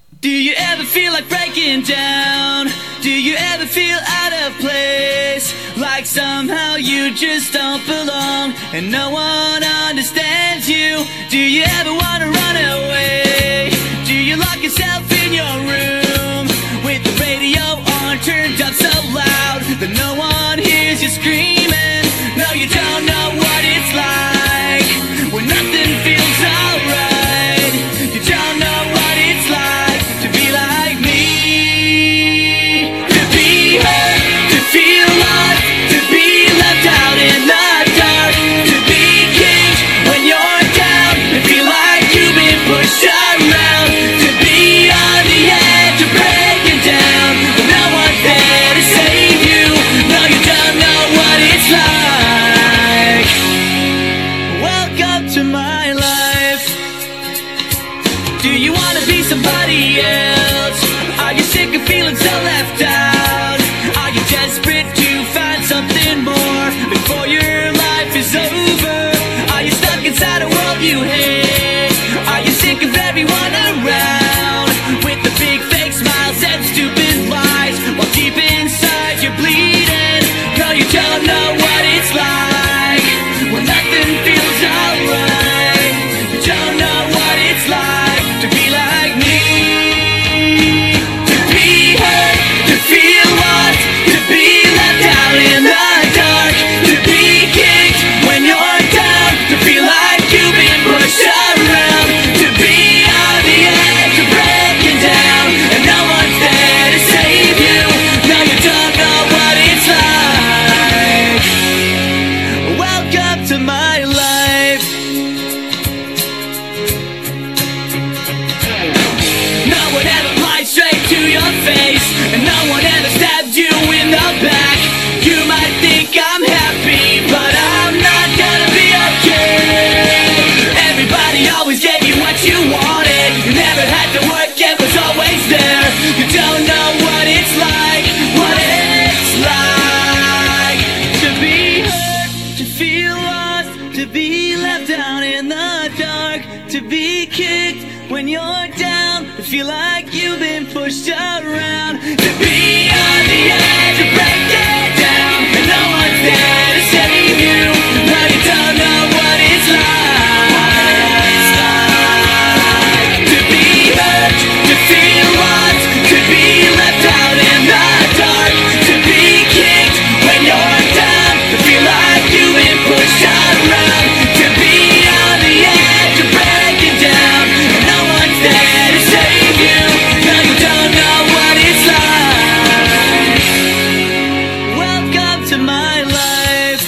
Do you ever feel like breaking down? Do you ever feel out of place? Like somehow you just don't belong and no one understands you? Do you ever want to run away? Do you lock yourself in your room with the radio on turned up so loud that no one hears you screaming? No, you don't know what it's like when nothing feels alright. You don't know what it's like to be like me, to be hurt, to feel lost, to be left out in the dark, to be kicked when you're down and feel like you've been pushed around, to be on the edge of breaking down but no one's there to save you. No, you don't know what it's like. Welcome to my life. Do you wanna be somebody else? Are you sick of feeling so left out? Are you desperate to find something more before your life is over? Are you stuck inside a world you hate? Are you sick of everyone around with the big fake smiles and stupid lies while deep inside you're bleeding? No, you don't know what it's like when nothing feels alright. You don't know what it's like to be like me, to be hurt, to feel lost, to be left out in the dark, to be kicked when you're down, to feel like you've been pushed around, to be on the edge of breaking down and no one's there to save you. No, you don't know what it's like. Welcome to my life. No one ever lied straight to your face and no one ever stabbed you in the back. You might think I'm happy, but I'm not gonna be okay. Everybody always gave you what you wanted. You never had to work, it was always there. You don't know what it's like, what it's like to be hurt, to feel lost, to be left out in the dark, to be kicked when you're down, to feel like you've been pushed around, to be on the edge of breaking down and no one's there to save you. No, you don't know what it's like to be hurt, to feel lost, to be left out in the dark, to be kicked when you're down, to feel like you've been pushed around, to be on the edge of breaking down and no one's there to save you. No, you don't know what it's like. Welcome to my life.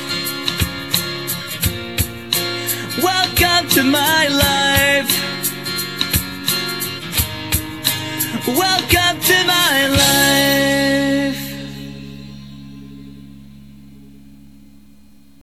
Welcome to my life. Welcome